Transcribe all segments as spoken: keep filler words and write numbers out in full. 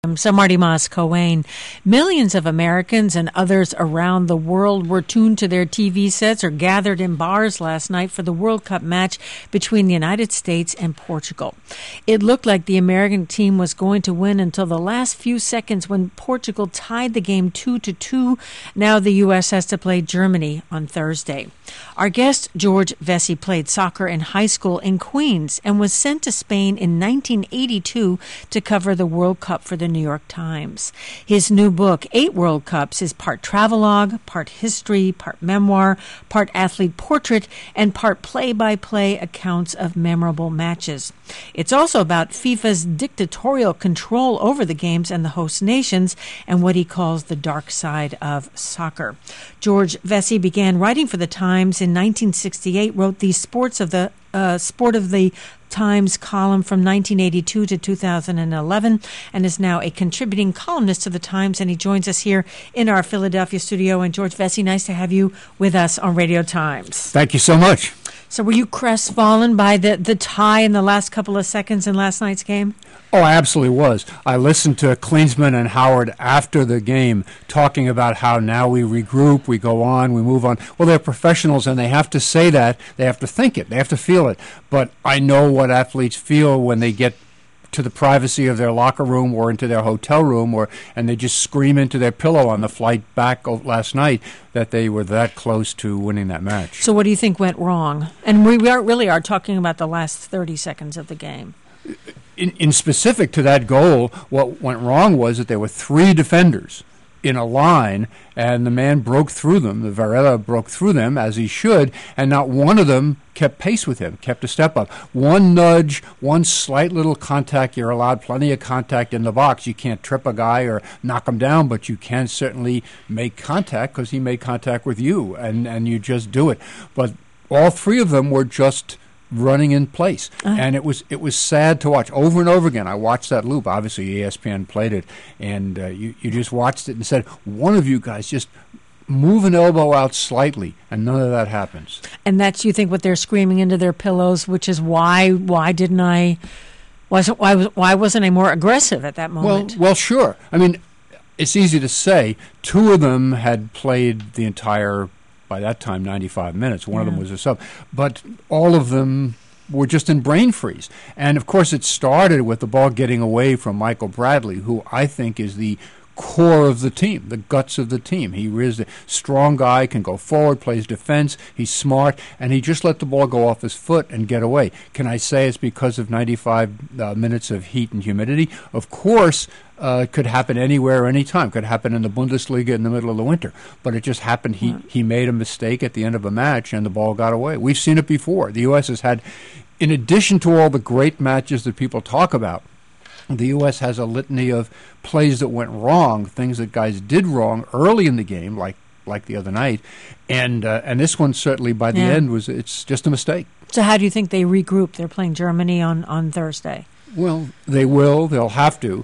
So Marty Moss Cohen. Millions of Americans and others around the world were tuned to their T V sets or gathered in bars last night for the World Cup match between the United States and Portugal. It looked like the American team was going to win until the last few seconds when Portugal tied the game two to two. Now the U S has to play Germany on Thursday. Our guest, George Vesey, played soccer in high school in Queens and was sent to Spain in nineteen eighty-two to cover the World Cup for the New York Times. His new book, Eight World Cups, is part travelogue, part history, part memoir, part athlete portrait, and part play-by-play accounts of memorable matches. It's also about FIFA's dictatorial control over the games and the host nations and what he calls the dark side of soccer. George Vesey began writing for the Times in nineteen sixty-eight, wrote the Sports of the uh, Sport of the Times column from nineteen eighty-two to two thousand eleven, and is now a contributing columnist to the Times, and he joins us here in our Philadelphia studio. And George Vesey, nice to have you with us on Radio Times. Thank you so much. So were you crestfallen by the, the tie in the last couple of seconds in last night's game? Oh, I absolutely was. I listened to Klinsmann and Howard after the game talking about how now we regroup, we go on, we move on. Well, they're professionals, and they have to say that. They have to think it. They have to feel it. But I know what athletes feel when they get to the privacy of their locker room or into their hotel room, or and they just scream into their pillow on the flight back last night that they were that close to winning that match. So what do you think went wrong? And we are, really are talking about the last thirty seconds of the game. In, in specific to that goal, what went wrong was that there were three defenders in a line, and the man broke through them. The Varela broke through them, as he should, and not one of them kept pace with him, kept a step up. One nudge, one slight little contact. You're allowed plenty of contact in the box. You can't trip a guy or knock him down, but you can certainly make contact because he made contact with you, and, and you just do it. But all three of them were just running in place, uh-huh. and it was it was sad to watch over and over again. I watched that loop. Obviously, E S P N played it, and uh, you you just watched it and said, one of you guys just move an elbow out slightly, and none of that happens. And that's, you think, what they're screaming into their pillows, which is why why didn't I wasn't why was why wasn't I more aggressive at that moment? Well, well, sure. I mean, it's easy to say. Two of them had played the entire, by that time, ninety-five minutes. One yeah. of them was a sub. But all of them were just in brain freeze. And, of course, it started with the ball getting away from Michael Bradley, who I think is the core of the team, the guts of the team. He is a strong guy, can go forward, plays defense, he's smart, and he just let the ball go off his foot and get away. Can I say it's because of ninety-five uh, minutes of heat and humidity? Of course. Uh, it could happen anywhere, anytime. Could happen in the Bundesliga in the middle of the winter. But it just happened he, he made a mistake at the end of a match and the ball got away. We've seen it before. The U S has had, in addition to all the great matches that people talk about, the U S has a litany of plays that went wrong, things that guys did wrong early in the game, like like the other night. And uh, and this one certainly by the yeah. end was it's just a mistake. So how do you think they regroup? They're playing Germany on, on Thursday. Well, they will. They'll have to.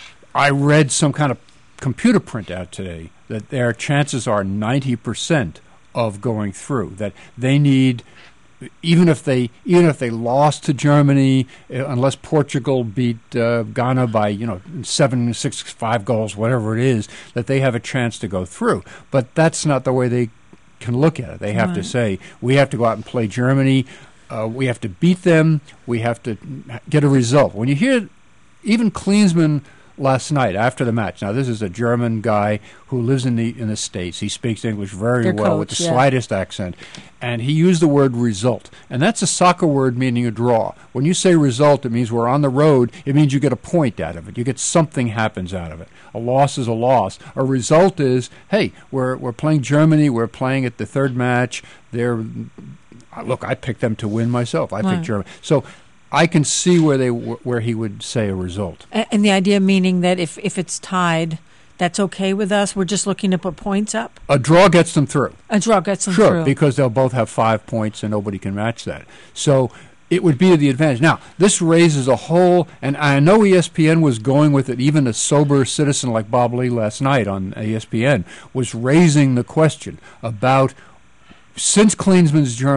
I read some kind of computer printout today that their chances are ninety percent of going through, that they need, even if they even if they lost to Germany, uh, unless Portugal beat uh, Ghana by, you know, seven, six, five goals, whatever it is, that they have a chance to go through. But that's not the way they can look at it. They have right. to say, we have to go out and play Germany. Uh, we have to beat them. We have to get a result. When you hear even Klinsmann last night after the match. Now, this is a German guy who lives in the in the States. He speaks English very Their well coach, with the yeah. slightest accent. And he used the word result. And that's a soccer word meaning a draw. When you say result, it means we're on the road. It means you get a point out of it. You get something happens out of it. A loss is a loss. A result is, hey, we're we're playing Germany. We're playing at the third match. They're, look, I picked them to win myself. I right. picked Germany. So I can see where they where he would say a result. And the idea meaning that if, if it's tied, that's okay with us? We're just looking to put points up? A draw gets them through. A draw gets them sure, through. Sure, because they'll both have five points and nobody can match that. So it would be to the advantage. Now, this raises a whole, and I know E S P N was going with it, even a sober citizen like Bob Lee last night on E S P N was raising the question about, since Klinsmann's German,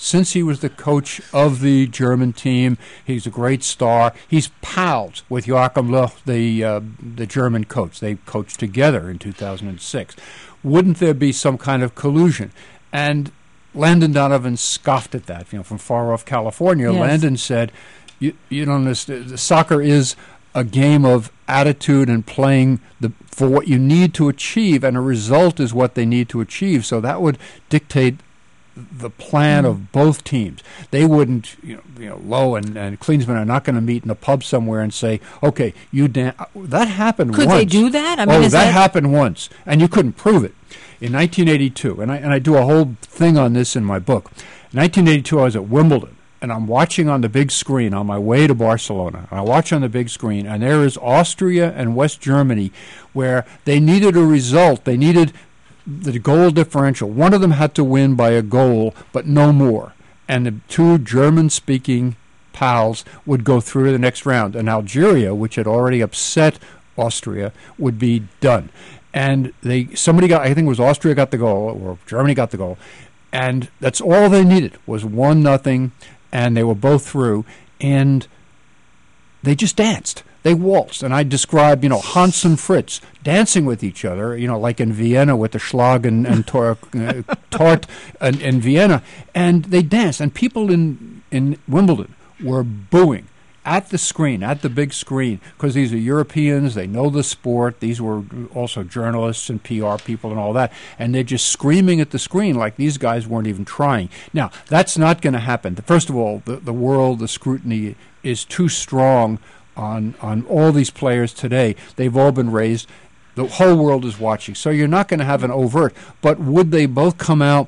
since he was the coach of the German team. He's a great star. He's pals with Joachim Löw, the uh, the German coach. They coached together in two thousand six. Wouldn't there be some kind of collusion? And Landon Donovan scoffed at that. You know, from far off California, yes. Landon said, "You you don't understand. Soccer is a game of attitude and playing the for what you need to achieve, and a result is what they need to achieve. So that would dictate the plan mm. of both teams. They wouldn't, you know, you know, Lowe and, and Klinsmann are not going to meet in a pub somewhere and say, okay, you dan-. That happened Could once. they do that? I mean, oh, is that, that happened once, and you couldn't prove it. In nineteen eighty-two, and I, and I do a whole thing on this in my book. In nineteen eighty-two, I was at Wimbledon, and I'm watching on the big screen on my way to Barcelona. And I watch on the big screen, and there is Austria and West Germany, where they needed a result. They needed the goal differential. One of them had to win by a goal, but no more. And the two German-speaking pals would go through to the next round. And Algeria, which had already upset Austria, would be done. And they somebody got, I think it was Austria got the goal, or Germany got the goal. And that's all they needed was one nothing, and they were both through. And they just danced. They waltzed, and I described, you know, Hans and Fritz dancing with each other, you know, like in Vienna with the Schlag and, and tor- uh, Tort in, in Vienna, and they danced, and people in, in Wimbledon were booing at the screen, at the big screen, because these are Europeans, they know the sport, these were also journalists and P R people and all that, and they're just screaming at the screen like these guys weren't even trying. Now, that's not going to happen. First of all, the, the world, the scrutiny is too strong on on all these players today. They've all been raised. The whole world is watching. So you're not going to have an overt. But would they both come out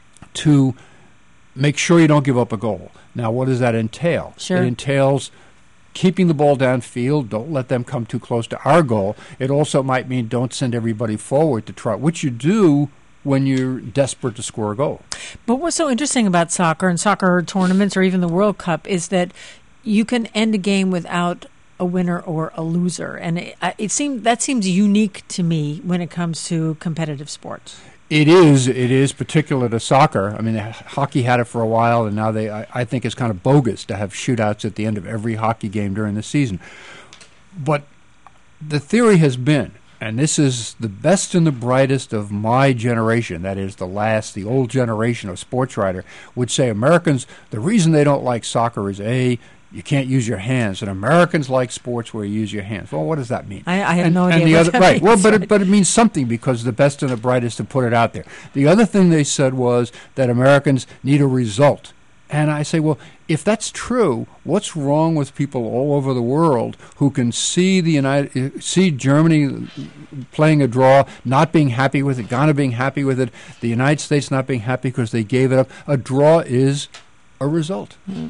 to make sure you don't give up a goal? Now, what does that entail? Sure. It entails keeping the ball downfield. Don't let them come too close to our goal. It also might mean don't send everybody forward to try, which you do when you're desperate to score a goal. But what's so interesting about soccer and soccer tournaments or even the World Cup is that you can end a game without a winner or a loser, and it, it seems that seems unique to me when it comes to competitive sports. It is. It is particular to soccer. I mean, hockey had it for a while, and now they. I, I think it's kind of bogus to have shootouts at the end of every hockey game during the season. But the theory has been, and this is the best and the brightest of my generation, that is the last, the old generation of sports writer, would say Americans, the reason they don't like soccer is A, you can't use your hands, and Americans like sports where you use your hands. Well, what does that mean? I, I have and, no and idea. The what other, that right. means. Well, but it, but it means something because the best and the brightest have put it out there. The other thing they said was that Americans need a result. And I say, well, if that's true, what's wrong with people all over the world who can see the United, see Germany playing a draw, not being happy with it, Ghana being happy with it, the United States not being happy because they gave it up? A draw is a result. Mm.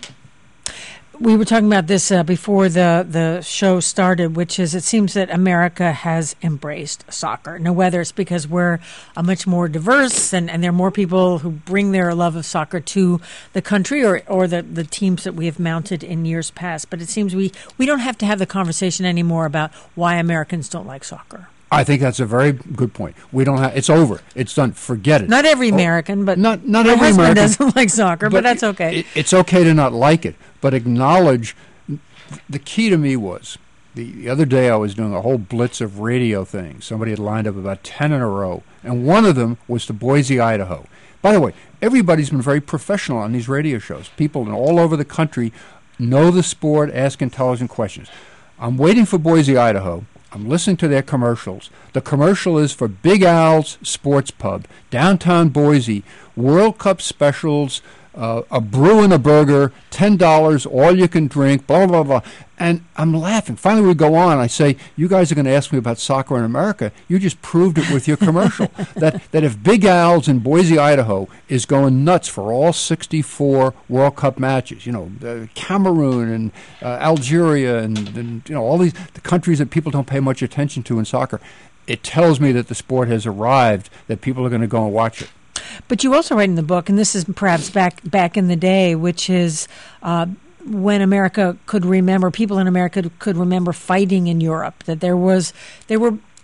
We were talking about this uh, before the, the show started, which is it seems that America has embraced soccer. Now, whether it's because we're a much more diverse and, and there are more people who bring their love of soccer to the country or, or the, the teams that we have mounted in years past. But it seems we, we don't have to have the conversation anymore about why Americans don't like soccer. I think that's a very good point. We don't have. It's over. It's done. Forget it. Not every American, but not not my every husband American doesn't like soccer, but, but that's okay. It, it's okay to not like it, but acknowledge. The key to me was the, the other day I was doing a whole blitz of radio things. Somebody had lined up about ten in a row, and one of them was to Boise, Idaho. By the way, everybody's been very professional on these radio shows. People all over the country know the sport, ask intelligent questions. I'm waiting for Boise, Idaho. I'm listening to their commercials. The commercial is for Big Al's Sports Pub, downtown Boise, World Cup specials, uh, a brew and a burger, ten dollars, all you can drink, blah, blah, blah. And I'm laughing. Finally, we go on. I say, you guys are going to ask me about soccer in America. You just proved it with your commercial. that that if Big Al's in Boise, Idaho is going nuts for all sixty-four World Cup matches, you know, uh, Cameroon and uh, Algeria and, and, you know, all these the countries that people don't pay much attention to in soccer, it tells me that the sport has arrived, that people are going to go and watch it. But you also write in the book, and this is perhaps back back in the day, which is uh, when America could remember, people in America could remember fighting in Europe, that there was, there were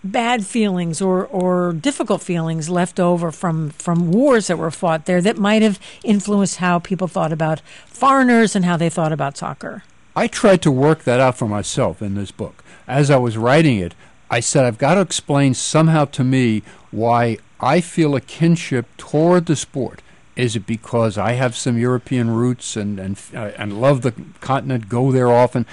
bad feelings or, or difficult feelings left over from, from wars that were fought there that might have influenced how people thought about foreigners and how they thought about soccer? I tried to work that out for myself in this book. As I was writing it, I said, I've got to explain somehow to me why I feel a kinship toward the sport. Is it because I have some European roots and and uh, and love the continent, go there often?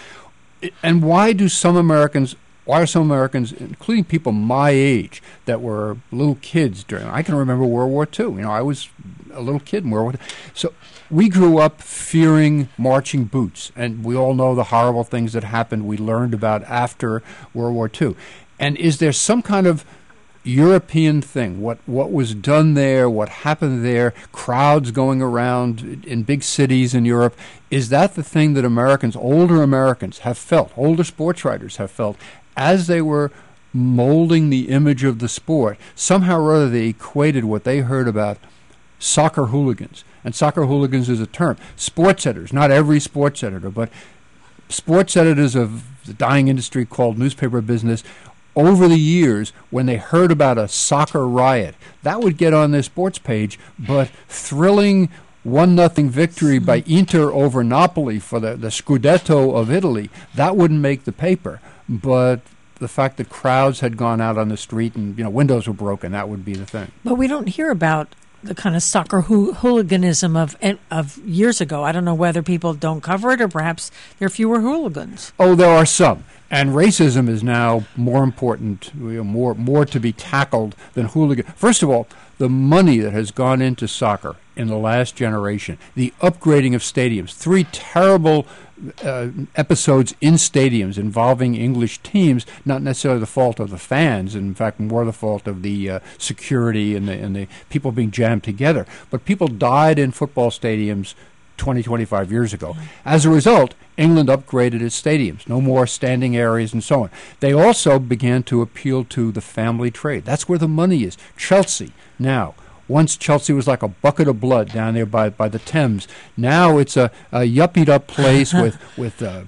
And why do some Americans, why are some Americans, including people my age, that were little kids during, I can remember World War Two. You know, I was a little kid in World War Two. So we grew up fearing marching boots, and we all know the horrible things that happened we learned about after World War Two. And is there some kind of European thing, what what was done there, what happened there, crowds going around in big cities in Europe, is that the thing that Americans, older Americans, have felt, older sports writers have felt, as they were molding the image of the sport? Somehow or other they equated what they heard about soccer hooligans, and soccer hooligans is a term. Sports editors, not every sports editor, but sports editors of the dying industry called newspaper business, over the years, when they heard about a soccer riot, that would get on their sports page, but thrilling one nothing victory by Inter over Napoli for the, the Scudetto of Italy, that wouldn't make the paper. But the fact that crowds had gone out on the street and, you know, windows were broken, that would be the thing. But we don't hear about the kind of soccer hoo- hooliganism of of years ago. I don't know whether people don't cover it or perhaps there are fewer hooligans. Oh, there are some. And racism is now more important, you know, more more to be tackled than hooligan. First of all, the money that has gone into soccer in the last generation, the upgrading of stadiums, three terrible uh, episodes in stadiums involving English teams, not necessarily the fault of the fans, in fact more the fault of the uh, security and the, and the people being jammed together. But people died in football stadiums twenty, twenty-five years ago. As a result, England upgraded its stadiums, no more standing areas and so on. They also began to appeal to the family trade. That's where the money is. Chelsea, now, once Chelsea was like a bucket of blood down there by, by the Thames. Now it's a, a yuppied-up place with, with uh,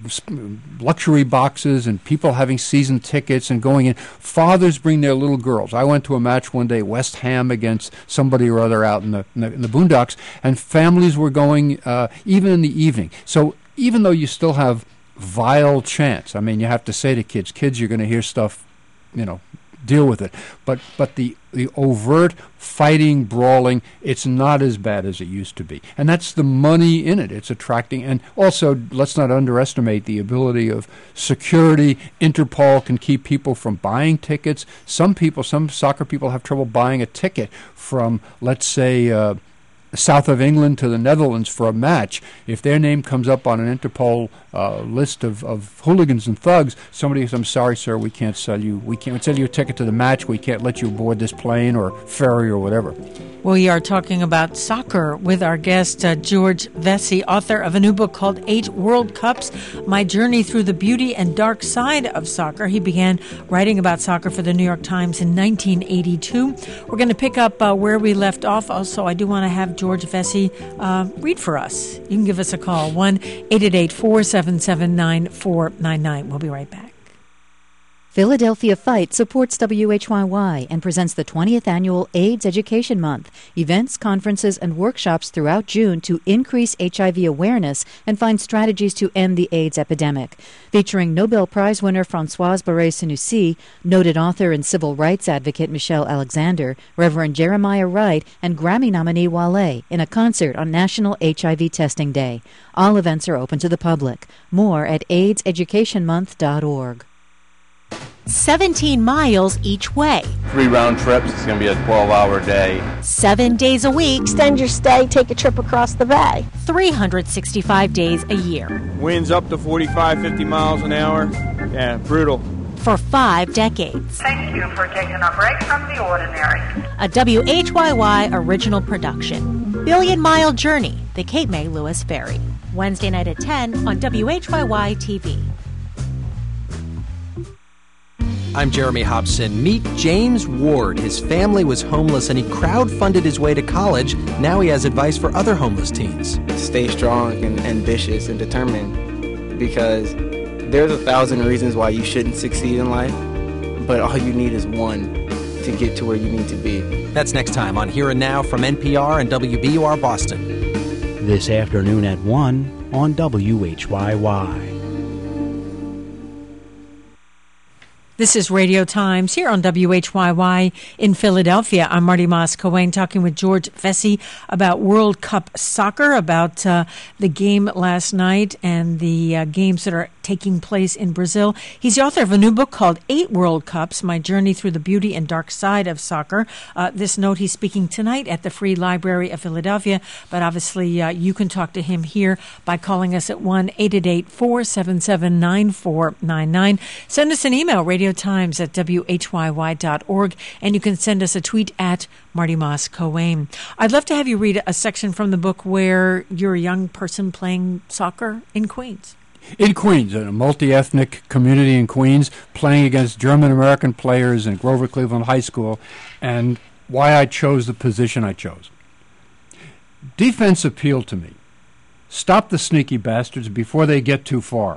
luxury boxes and people having season tickets and going in. Fathers bring their little girls. I went to a match one day, West Ham against somebody or other out in the, in the, in the boondocks, and families were going uh, even in the evening. So even though you still have vile chants, I mean, you have to say to kids, kids, you're going to hear stuff, you know, deal with it. But but the, the overt fighting, brawling, it's not as bad as it used to be. And that's the money in it. It's attracting. And also, let's not underestimate the ability of security. Interpol can keep people from buying tickets. Some people, some soccer people have trouble buying a ticket from, let's say, uh, south of England to the Netherlands for a match. If their name comes up on an Interpol uh, list of, of hooligans and thugs, somebody says, I'm sorry, sir, we can't sell you, we can't sell you a ticket to the match, we can't let you aboard this plane or ferry or whatever. We are talking about soccer with our guest, uh, George Vesey, author of a new book called Eight World Cups, My Journey Through the Beauty and Dark Side of Soccer. He began writing about soccer for the New York Times in nineteen eighty-two. We're going to pick up uh, where we left off. Also, I do want to have George Vesey uh, read for us. You can give us a call, one eight eight eight, four seven seven, nine four nine nine. We'll be right back. Philadelphia Fight supports W H Y Y and presents the twentieth Annual AIDS Education Month. Events, conferences, and workshops throughout June to increase H I V awareness and find strategies to end the AIDS epidemic. Featuring Nobel Prize winner Françoise Barré-Sinoussi, noted author and civil rights advocate Michelle Alexander, Reverend Jeremiah Wright, and Grammy nominee Wale in a concert on National H I V Testing Day. All events are open to the public. More at AIDS education month dot org. seventeen miles each way. Three round trips. It's going to be a twelve-hour day. Seven days a week. Extend your stay, take a trip across the bay. three hundred sixty-five days a year. Winds up to forty-five, fifty miles an hour. Yeah, brutal. For five decades. Thank you for taking a break from the ordinary. A W H Y Y original production. Billion Mile Journey, the Cape May Lewis Ferry. Wednesday night at ten on W H Y Y T V. I'm Jeremy Hobson. Meet James Ward. His family was homeless and he crowdfunded his way to college. Now he has advice for other homeless teens. Stay strong and ambitious and determined, because there's a thousand reasons why you shouldn't succeed in life, but all you need is one to get to where you need to be. That's next time on Here and Now from N P R and W B U R Boston. This afternoon at one on W H Y Y. This is Radio Times here on W H Y Y in Philadelphia. I'm Marty Moss-Coane talking with George Vesey about World Cup soccer, about uh, the game last night and the uh, games that are taking place in Brazil. He's the author of a new book called Eight World Cups, My Journey Through the Beauty and Dark Side of Soccer. Uh, this note, he's speaking tonight at the Free Library of Philadelphia, but obviously uh, you can talk to him here by calling us at one eight eight eight, four seven seven, nine four nine nine. Send us an email, radio times at W H Y Y dot org, and you can send us a tweet at Marty Moss-Coane. I'd love to have you read a section from the book where you're a young person playing soccer in Queens. In Queens, in a multi-ethnic community in Queens, playing against German-American players in Grover Cleveland High School, and why I chose the position I chose. Defense appealed to me. Stop the sneaky bastards before they get too far.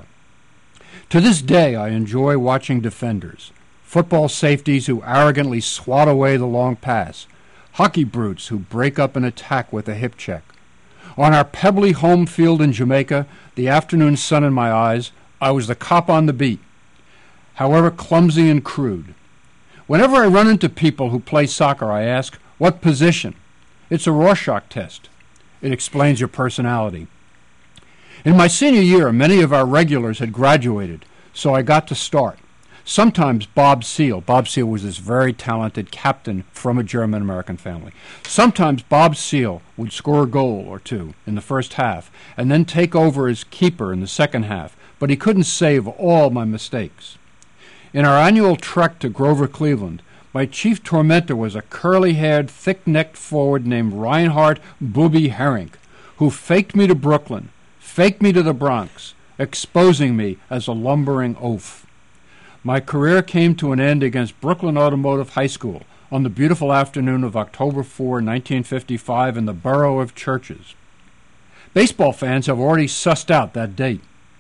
To this day, I enjoy watching defenders, football safeties who arrogantly swat away the long pass, hockey brutes who break up an attack with a hip check. On our pebbly home field in Jamaica, the afternoon sun in my eyes, I was the cop on the beat, however clumsy and crude. Whenever I run into people who play soccer, I ask, what position? It's a Rorschach test. It explains your personality. In my senior year, many of our regulars had graduated, so I got to start. Sometimes Bob Seal. Bob Seal was this very talented captain from a German-American family. Sometimes Bob Seal would score a goal or two in the first half and then take over as keeper in the second half, but he couldn't save all my mistakes. In our annual trek to Grover Cleveland, my chief tormentor was a curly-haired, thick-necked forward named Reinhard Booby Herring, who faked me to Brooklyn, faked me to the Bronx, exposing me as a lumbering oaf. My career came to an end against Brooklyn Automotive High School on the beautiful afternoon of October fourth, nineteen fifty-five in the borough of Churches. Baseball fans have already sussed out that date.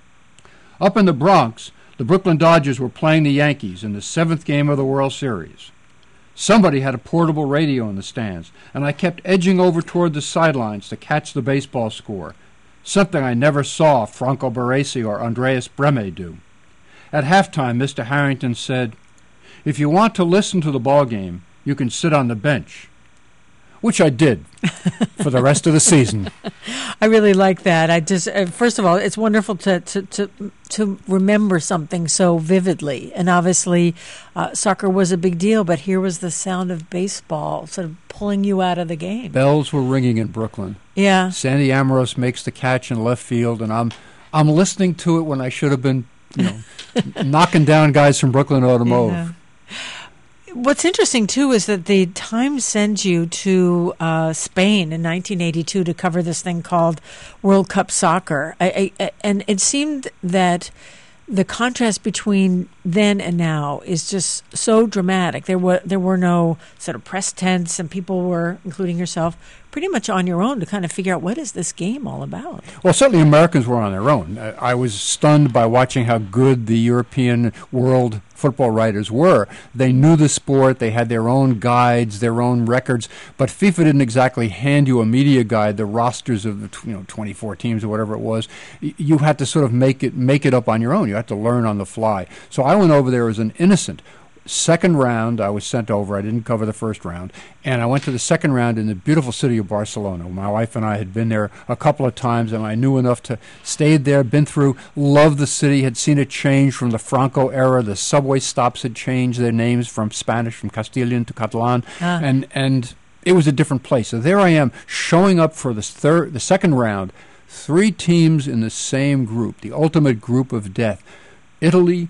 Up in the Bronx, the Brooklyn Dodgers were playing the Yankees in the seventh game of the World Series. Somebody had a portable radio in the stands, and I kept edging over toward the sidelines to catch the baseball score, something I never saw Franco Baresi or Andreas Brehme do. At halftime, Mister Harrington said, "If you want to listen to the ball game, you can sit on the bench," which I did for the rest of the season. I really like that. I just, uh, first of all, it's wonderful to, to, to, to remember something so vividly. And obviously, uh, soccer was a big deal, but here was the sound of baseball sort of pulling you out of the game. Bells were ringing in Brooklyn. Yeah. Sandy Amoros makes the catch in left field, and I'm I'm listening to it when I should have been, you know, knocking down guys from Brooklyn Automotive. Yeah. What's interesting, too, is that the Times sends you to uh, Spain in nineteen eighty-two to cover this thing called World Cup Soccer. I, I, and it seemed that the contrast between then and now is just so dramatic. There were there were no sort of press tents, and people were, including yourself, pretty much on your own to kind of figure out what is this game all about. Well, certainly Americans were on their own. I, I was stunned by watching how good the European world football writers were. They knew the sport. They had their own guides, their own records. But FIFA didn't exactly hand you a media guide, the rosters of the you know twenty-four teams or whatever it was. You had to sort of make it make it up on your own. You had to learn on the fly. So I went over there as an innocent. Second round, I was sent over. I didn't cover the first round. And I went to the second round in the beautiful city of Barcelona. My wife and I had been there a couple of times, and I knew enough to stayed there, been through, loved the city, had seen it change from the Franco era. The subway stops had changed their names from Spanish, from Castilian to Catalan. Ah. And and it was a different place. So there I am, showing up for the third, the second round, three teams in the same group, the ultimate group of death. Italy,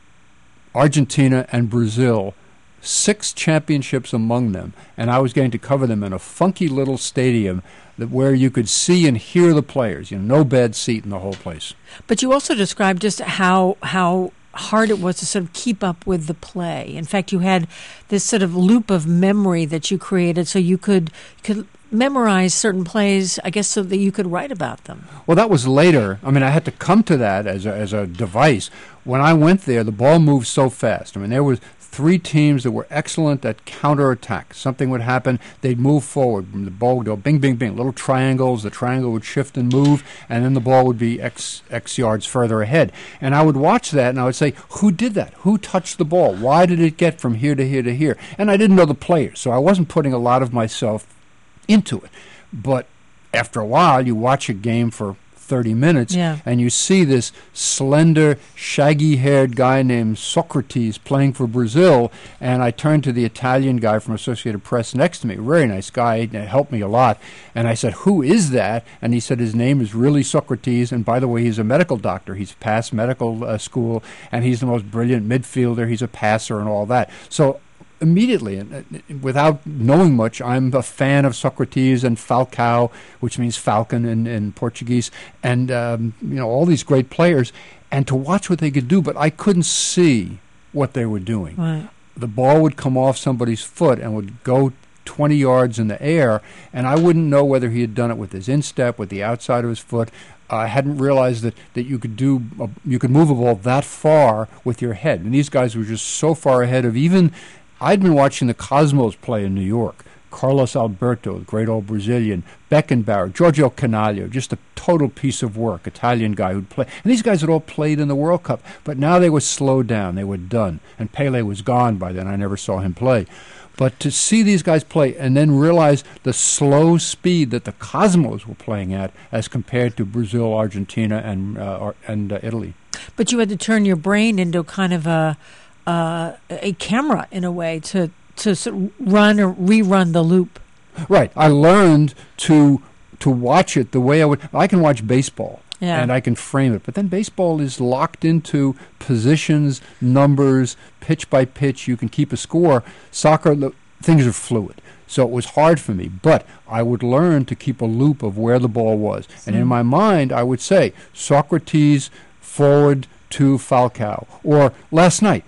Argentina, and Brazil, six championships among them, and I was going to cover them in a funky little stadium that where you could see and hear the players. You know, no bad seat in the whole place. But you also described just how how hard it was to sort of keep up with the play. In fact, you had this sort of loop of memory that you created so you could could memorize certain plays, I guess, so that you could write about them. Well, that was later. I mean, I had to come to that as a, as a device. When I went there, the ball moved so fast. I mean, there was three teams that were excellent at counterattack. Something would happen, they'd move forward. The ball would go bing, bing, bing, little triangles. The triangle would shift and move, and then the ball would be X, X yards further ahead. And I would watch that, and I would say, who did that? Who touched the ball? Why did it get from here to here to here? And I didn't know the players, so I wasn't putting a lot of myself into it. But after a while, you watch a game for thirty minutes, yeah. and you see this slender, shaggy-haired guy named Socrates playing for Brazil, and I turned to the Italian guy from Associated Press next to me, very nice guy, and helped me a lot, and I said, who is that? And he said his name is really Socrates, and by the way, he's a medical doctor. He's passed medical uh, school, and he's the most brilliant midfielder. He's a passer and all that. So immediately, and without knowing much, I'm a fan of Socrates and Falcao, which means falcon in, in Portuguese, and um, you know, all these great players, and to watch what they could do, but I couldn't see what they were doing. Right. The ball would come off somebody's foot and would go twenty yards in the air, and I wouldn't know whether he had done it with his instep, with the outside of his foot. I hadn't realized that, that you could do a, you could move a ball that far with your head, and these guys were just so far ahead of even. I'd been watching the Cosmos play in New York. Carlos Alberto, the great old Brazilian, Beckenbauer, Giorgio Canaglio, just a total piece of work, Italian guy who'd play. And these guys had all played in the World Cup, but now they were slowed down. They were done. And Pele was gone by then. I never saw him play. But to see these guys play and then realize the slow speed that the Cosmos were playing at as compared to Brazil, Argentina, and, uh, and uh, Italy. But you had to turn your brain into kind of a... Uh, a camera in a way to to sort of run or rerun the loop. Right. I learned to to watch it the way I would. I can watch baseball yeah. and I can frame it, but then baseball is locked into positions, numbers, pitch by pitch. You can keep a score. Soccer, the, things are fluid. So it was hard for me, but I would learn to keep a loop of where the ball was. And mm. in my mind, I would say, Socrates forward to Falcao. Or last night,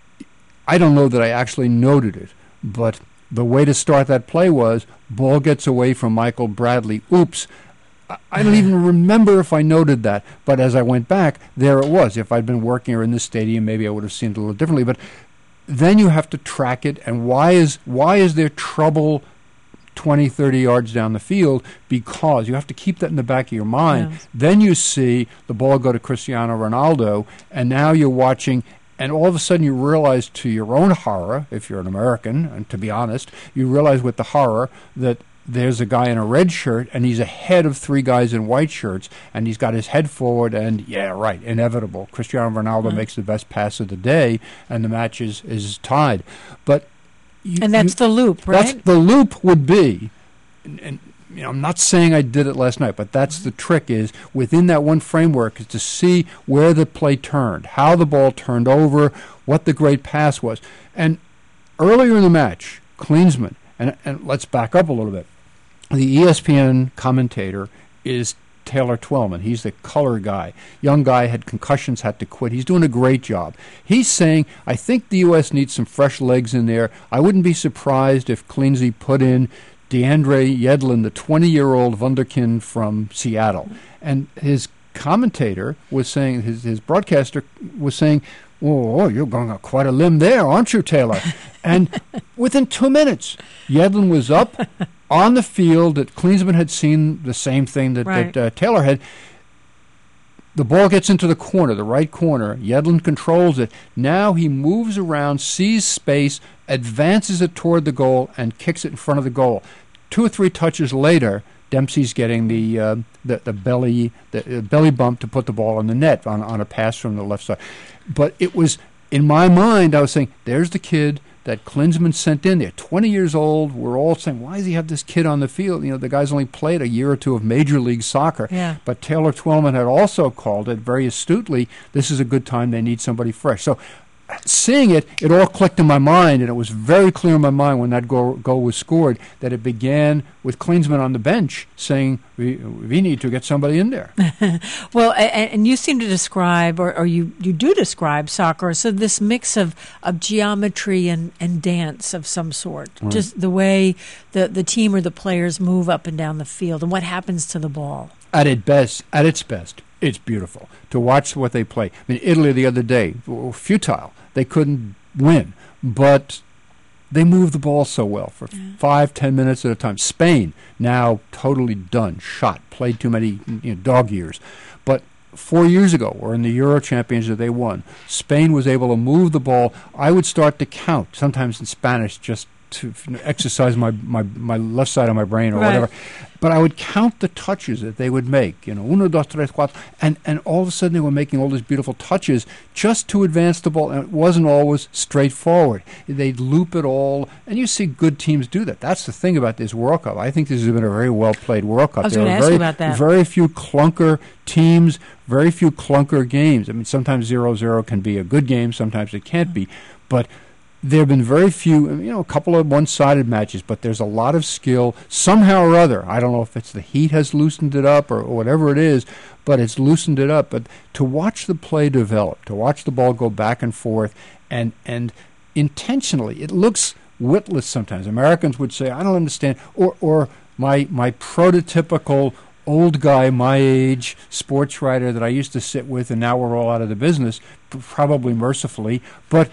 I don't know that I actually noted it, but the way to start that play was ball gets away from Michael Bradley. Oops. I don't even remember if I noted that, but as I went back, there it was. If I'd been working or in this stadium, maybe I would have seen it a little differently. But then you have to track it, and why is why is there trouble twenty, thirty yards down the field? Because you have to keep that in the back of your mind. Yes. Then you see the ball go to Cristiano Ronaldo, and now you're watching. And all of a sudden you realize, to your own horror, if you're an American, and to be honest, you realize with the horror that there's a guy in a red shirt, and he's ahead of three guys in white shirts, and he's got his head forward, and, yeah, right, inevitable. Cristiano Ronaldo right. makes the best pass of the day, and the match is, is tied. But you, And that's you, the loop, right? That's the loop would be, and, and you know, I'm not saying I did it last night, but that's the trick is within that one framework is to see where the play turned, how the ball turned over, what the great pass was. And earlier in the match, Klinsmann, and, and let's back up a little bit, the E S P N commentator is Taylor Twellman. He's the color guy. Young guy, had concussions, had to quit. He's doing a great job. He's saying, I think the U S needs some fresh legs in there. I wouldn't be surprised if Klinsmann put in DeAndre Yedlin, the twenty-year-old wunderkind from Seattle. And his commentator was saying, his, his broadcaster was saying, oh, you're going on quite a limb there, aren't you, Taylor? And within two minutes, Yedlin was up on the field. That Klinsmann had seen the same thing that, right. that uh, Taylor had. The ball gets into the corner, the right corner. Yedlin controls it. Now he moves around, sees space, advances it toward the goal, and kicks it in front of the goal. Two or three touches later, Dempsey's getting the uh, the, the belly the uh, belly bump to put the ball in the net on, on a pass from the left side. But it was, in my mind, I was saying, there's the kid that Klinsmann sent in there, twenty years old. We're all saying, why does he have this kid on the field? You know, the guy's only played a year or two of Major League Soccer. Yeah. But Taylor Twellman had also called it very astutely, this is a good time, they need somebody fresh. So seeing it, it all clicked in my mind, and it was very clear in my mind when that goal, goal was scored that it began with Klinsmann on the bench saying, we, we need to get somebody in there. Well, and, and you seem to describe, or, or you, you do describe soccer, so this mix of, of geometry and, and dance of some sort, right. Just the way the, the team or the players move up and down the field and what happens to the ball. At its best, at its best, it's beautiful to watch what they play. I mean, Italy the other day, futile. They couldn't win. but they move the ball so well for Yeah. five, ten minutes at a time. Spain, now totally done, shot, played too many you know, dog years. But four years ago, or in the Euro Championship they won, Spain was able to move the ball. I would start to count, sometimes in Spanish, just to exercise my, my, my left side of my brain or Right. whatever. But I would count the touches that they would make, you know, uno, dos, tres, cuatro, and, and all of a sudden they were making all these beautiful touches just to advance the ball, and it wasn't always straightforward. They'd loop it all, and you see good teams do that. That's the thing about this World Cup. I think this has been a very well-played World Cup. I was There gonna are ask very, you about that. very few clunker teams, very few clunker games. I mean, sometimes zero zero can be a good game, sometimes it can't be, but there have been very few, you know, a couple of one-sided matches, but there's a lot of skill somehow or other. I don't know if it's the heat has loosened it up or, or whatever it is, but it's loosened it up. But to watch the play develop, to watch the ball go back and forth, and and intentionally, it looks witless sometimes. Americans would say, I don't understand, or or my my prototypical old guy, my age, sports writer that I used to sit with, and now we're all out of the business, p- probably mercifully, but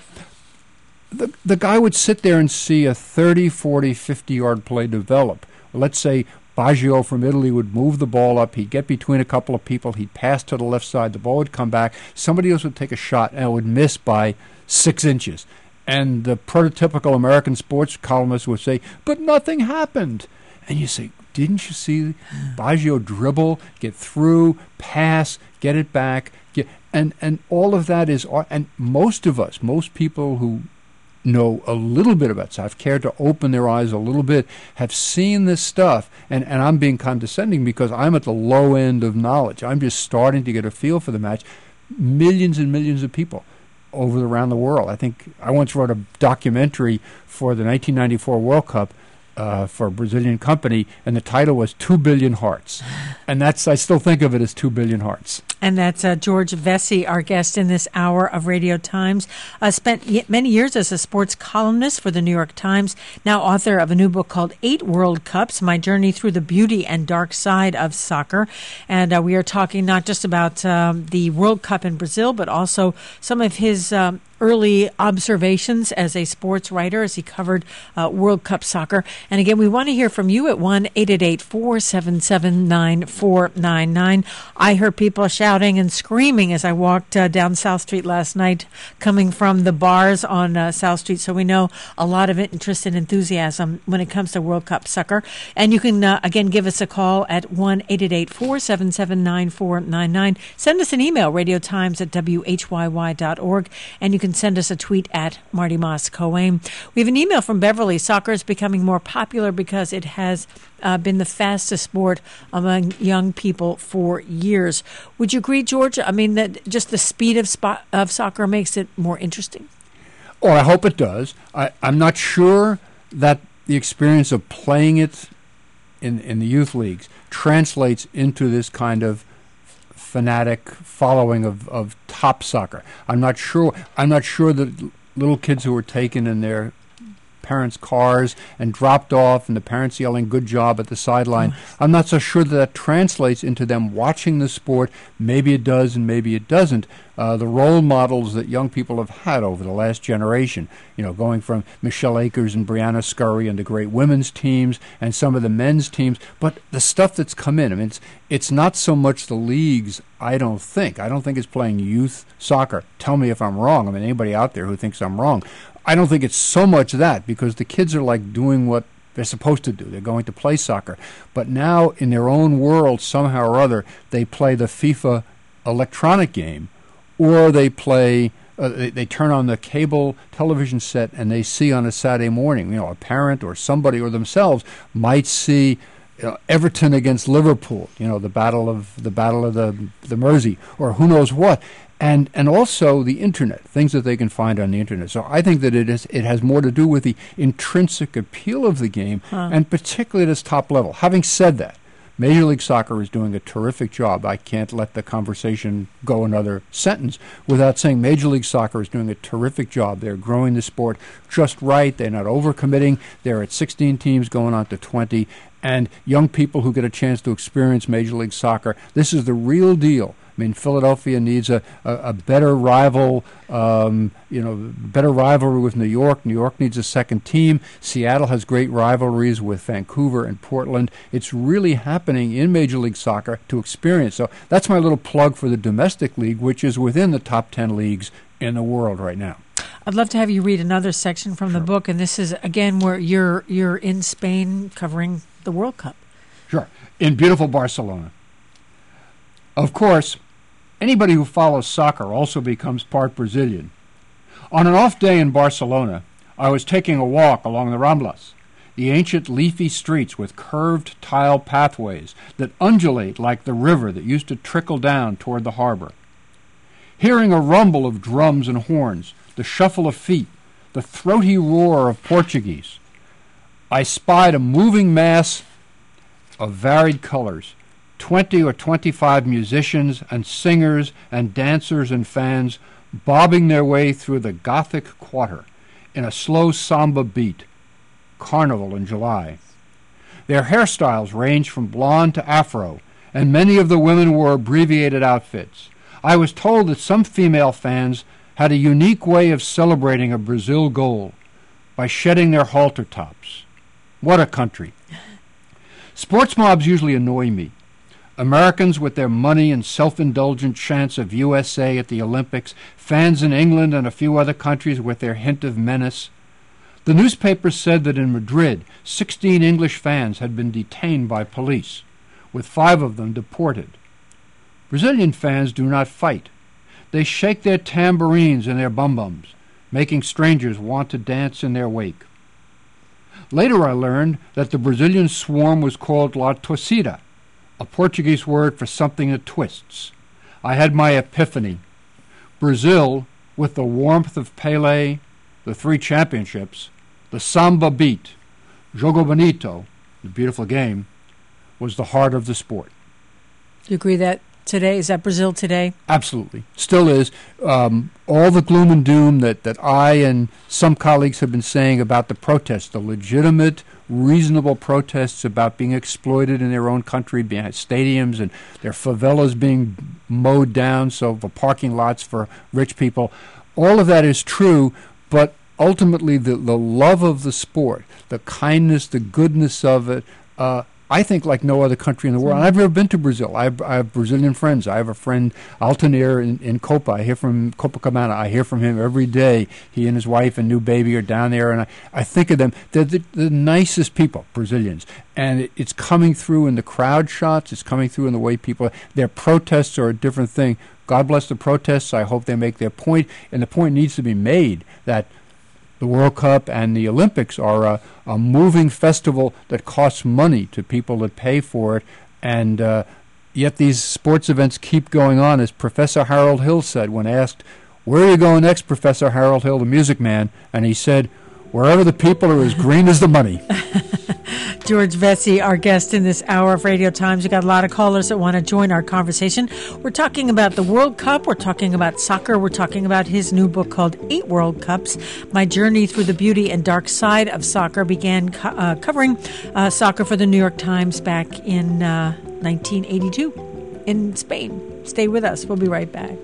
The, the guy would sit there and see a thirty, forty, fifty-yard play develop. Let's say Baggio from Italy would move the ball up. He'd get between a couple of people. He'd pass to the left side. The ball would come back. Somebody else would take a shot, and it would miss by six inches. And the prototypical American sports columnist would say, but nothing happened. And you say, didn't you see Baggio dribble, get through, pass, get it back? Get, and, and all of that is, and most of us, most people who know a little bit about this, have cared to open their eyes a little bit, have seen this stuff, and, and I'm being condescending because I'm at the low end of knowledge. I'm just starting to get a feel for the match. Millions and millions of people over around the world. I think I once wrote a documentary for the nineteen ninety-four World Cup uh, for a Brazilian company, and the title was Two Billion Hearts. And that's I still think of it as Two Billion Hearts. And that's uh, George Vesey, our guest in this hour of Radio Times. Uh, spent y- many years as a sports columnist for the New York Times, now author of a new book called Eight World Cups, My Journey Through the Beauty and Dark Side of Soccer. And uh, we are talking not just about um, the World Cup in Brazil, but also some of his um, early observations as a sports writer as he covered uh, World Cup soccer. And again, we want to hear from you at one eight eight eight, four seven seven, nine four nine nine. I heard people shouting and screaming as I walked uh, down South Street last night, coming from the bars on uh, South Street. So we know a lot of interest and enthusiasm when it comes to World Cup soccer. And you can, uh, again, give us a call at one eight eight eight, four seven seven, nine four nine nine. Send us an email, radiotimes at w h y y dot org. And you can send us a tweet at Marty Moss Cohen. We have an email from Beverly. Soccer is becoming more popular because it has uh, been the fastest sport among young people for years. Would you agree, George? I mean, that just the speed of, spot, of soccer makes it more interesting? Oh, I hope it does. I, I'm not sure that the experience of playing it in, in the youth leagues translates into this kind of fanatic following of, of top soccer. I'm not sure. I'm not sure that little kids who were taken in their parents' cars and dropped off, and the parents yelling "good job" at the sideline. Oh. I'm not so sure that that translates into them watching the sport. Maybe it does, and maybe it doesn't. Uh, the role models that young people have had over the last generation, you know, going from Michelle Akers and Brianna Scurry and the great women's teams and some of the men's teams, but the stuff that's come in, I mean, it's, it's not so much the leagues, I don't think. I don't think it's playing youth soccer. Tell me if I'm wrong. I mean, anybody out there who thinks I'm wrong. I don't think it's so much that, because the kids are like doing what they're supposed to do. They're going to play soccer. But now in their own world, somehow or other, they play the FIFA electronic game, or they play, uh, they, they turn on the cable television set and they see on a Saturday morning, you know, a parent or somebody or themselves might see you know, Everton against Liverpool, you know, the battle of the battle of the the Mersey, or who knows what. And and also the internet, things that they can find on the internet. So I think that it is it has more to do with the intrinsic appeal of the game, huh. and particularly at its top level. Having said that, Major League Soccer is doing a terrific job. I can't let the conversation go another sentence without saying Major League Soccer is doing a terrific job. They're growing the sport just right. They're not overcommitting. They're at sixteen teams going on to twenty. And young people who get a chance to experience Major League Soccer, this is the real deal. I mean, Philadelphia needs a, a, a better rival, um, you know, better rivalry with New York. New York needs a second team. Seattle has great rivalries with Vancouver and Portland. It's really happening in Major League Soccer to experience. So that's my little plug for the domestic league, which is within the top ten leagues in the world right now. I'd love to have you read another section from Sure. the book, and this is, again, where you're you're in Spain covering the World Cup. Sure. In beautiful Barcelona. Of course, anybody who follows soccer also becomes part Brazilian. On an off day in Barcelona, I was taking a walk along the Ramblas, the ancient leafy streets with curved tile pathways that undulate like the river that used to trickle down toward the harbor. Hearing a rumble of drums and horns, the shuffle of feet, the throaty roar of Portuguese, I spied a moving mass of varied colors, twenty or twenty-five musicians and singers and dancers and fans bobbing their way through the Gothic quarter in a slow samba beat, carnival in July. Their hairstyles ranged from blonde to afro, and many of the women wore abbreviated outfits. I was told that some female fans had a unique way of celebrating a Brazil goal by shedding their halter tops. What a country. Sports mobs usually annoy me. Americans with their money and self-indulgent chants of U S A at the Olympics, fans in England and a few other countries with their hint of menace. The newspapers said that in Madrid, sixteen English fans had been detained by police, with five of them deported. Brazilian fans do not fight. They shake their tambourines and their bum-bums, making strangers want to dance in their wake. Later I learned that the Brazilian swarm was called La Torcida, a Portuguese word for something that twists. I had my epiphany. Brazil, with the warmth of Pelé, the three championships, the samba beat, Jogo Bonito, the beautiful game, was the heart of the sport. Do you agree that today, is that Brazil today? Absolutely. Still is. Um, all the gloom and doom that, that I and some colleagues have been saying about the protests, the legitimate, reasonable protests about being exploited in their own country, behind stadiums and their favelas being mowed down, so the parking lots for rich people, all of that is true, but ultimately the, the love of the sport, the kindness, the goodness of it, uh, I think like no other country in the world. And I've never been to Brazil. I have, I have Brazilian friends. I have a friend, Altair, in, in Copa. I hear from Copacabana. I hear from him every day. He and his wife and new baby are down there, and I, I think of them. They're the, the nicest people, Brazilians. And it, it's coming through in the crowd shots. It's coming through in the way people, their protests are a different thing. God bless the protests. I hope they make their point. And the point needs to be made that the World Cup and the Olympics are a, a moving festival that costs money to people that pay for it, and uh, yet these sports events keep going on, as Professor Harold Hill said when asked, "Where are you going next, Professor Harold Hill, the music man?" And he said, "Wherever the people are as green as the money." George Vesey, our guest in this hour of Radio Times. We've got a lot of callers that want to join our conversation. We're talking about the World Cup. We're talking about soccer. We're talking about his new book called Eight World Cups. My journey through the beauty and dark side of soccer began co- uh, covering uh, soccer for the New York Times back in uh, nineteen eighty-two in Spain. Stay with us. We'll be right back.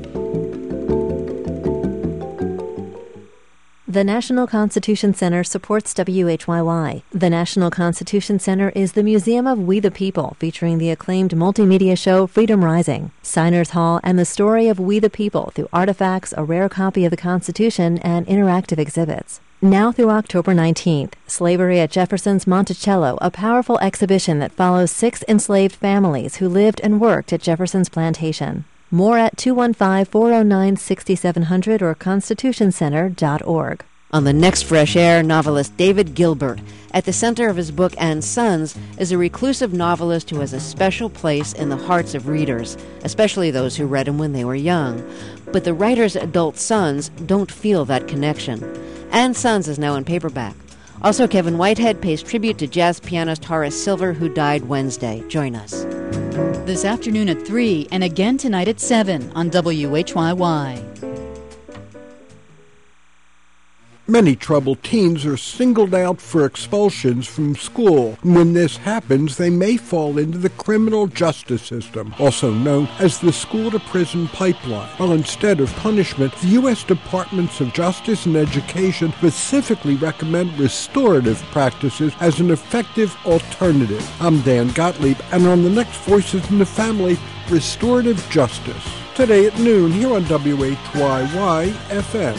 The National Constitution Center supports W H Y Y. The National Constitution Center is the museum of We the People, featuring the acclaimed multimedia show Freedom Rising, Signers Hall, and the story of We the People through artifacts, a rare copy of the Constitution, and interactive exhibits. Now through October nineteenth, Slavery at Jefferson's Monticello, a powerful exhibition that follows six enslaved families who lived and worked at Jefferson's plantation. More at two one five, four oh nine, six seven zero zero or constitution center dot org. On the next Fresh Air, novelist David Gilbert. At the center of his book And Sons is a reclusive novelist who has a special place in the hearts of readers, especially those who read him when they were young. But the writer's adult sons don't feel that connection. And Sons is now in paperback. Also, Kevin Whitehead pays tribute to jazz pianist Horace Silver, who died Wednesday. Join us. This afternoon at three and again tonight at seven on W H Y Y. Many troubled teens are singled out for expulsions from school. When this happens, they may fall into the criminal justice system, also known as the school-to-prison pipeline. While instead of punishment, the U S Departments of Justice and Education specifically recommend restorative practices as an effective alternative. I'm Dan Gottlieb, and on the next Voices in the Family, Restorative Justice. Today at noon here on W H Y Y F M.